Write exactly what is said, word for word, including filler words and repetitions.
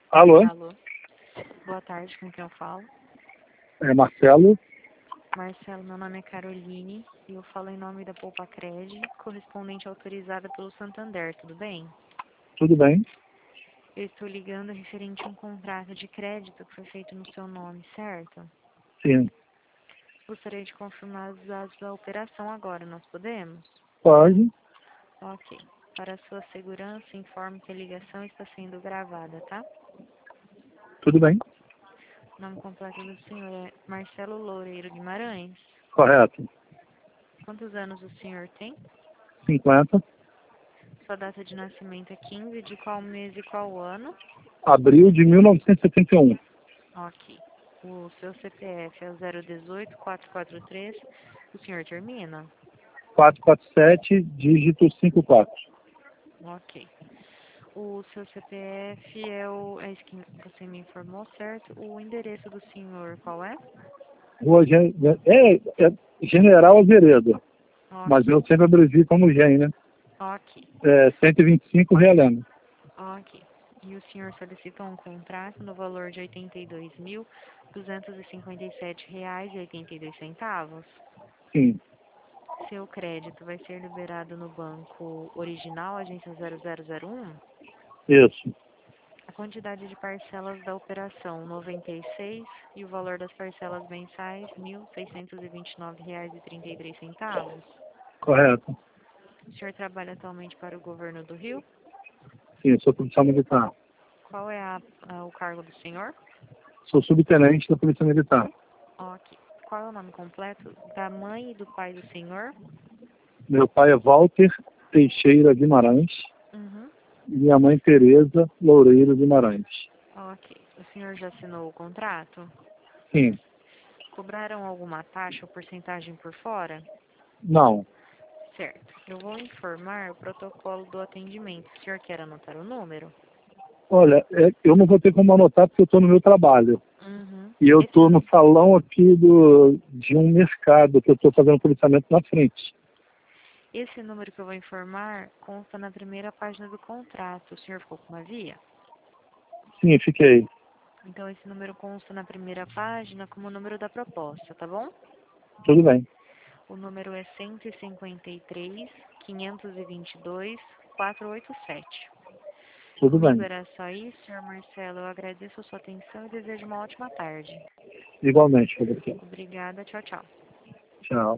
Alô, Alô. Boa tarde, com quem eu falo? é Marcelo. Marcelo, meu nome é Caroline e eu falo em nome da Poupa Cred, correspondente autorizada pelo Santander, tudo bem? Tudo bem? Eu estou ligando referente a um contrato de crédito que foi feito no seu nome, certo? Sim. Gostaria de confirmar os dados da operação agora, nós podemos? Pode? Ok. Para sua segurança, informe que a ligação está sendo gravada, tá? Tudo bem? O nome completo do senhor é Marcelo Loureiro Guimarães. Correto. Quantos anos o senhor tem? cinquenta. Sua data de nascimento é quinze de qual mês e qual ano? Abril de mil novecentos e setenta e um. Ok. O seu C P F é o zero dezoito, quatrocentos e quarenta e três. O senhor termina? quatrocentos e quarenta e sete, dígito cinquenta e quatro. Ok. O seu C P F é o... é isso que você me informou, certo? O endereço do senhor qual é? Rua Gen... é, é General Azeredo, mas Ok. eu sempre abrevio como Gen, né? Ok. É cento e vinte e cinco Realengo. Ok. E o senhor solicitou um contrato no valor de oitenta e dois mil, duzentos e cinquenta e sete reais e oitenta e dois centavos? Sim. Seu crédito vai ser liberado no banco original, agência zero zero zero um? Isso. A quantidade de parcelas da operação, noventa e seis, e o valor das parcelas mensais, mil seiscentos e vinte e nove reais e trinta e três centavos. Correto. O senhor trabalha atualmente para o governo do Rio? Sim, sou policial militar. Qual é a, a, o cargo do senhor? Sou subtenente da Polícia Militar. Ok. Qual é o nome completo da mãe e do pai do senhor? Meu pai é Walter Teixeira Guimarães Uhum. e minha mãe Tereza Loureiro Guimarães. Ok. O senhor já assinou o contrato? Sim. Cobraram alguma taxa ou porcentagem por fora? Não. Certo. Eu vou informar o protocolo do atendimento. O senhor quer anotar o número? Olha, é, eu não vou ter como anotar porque eu estou no meu trabalho. Uhum. E eu Esse, estou no nu- salão aqui do, de um mercado, que eu estou fazendo policiamento na frente. esse número que eu vou informar consta na primeira página do contrato. O senhor ficou com uma via? Sim, fiquei. Então, esse número consta na primeira página como o número da proposta, tá bom? Tudo bem. O número é cento e cinquenta e três, quinhentos e vinte e dois, quatrocentos e oitenta e sete. Tudo Comigo bem. era só isso, senhor Marcelo. Eu agradeço a sua atenção e desejo uma ótima tarde. Igualmente para você. Obrigada. Tchau, tchau. Tchau.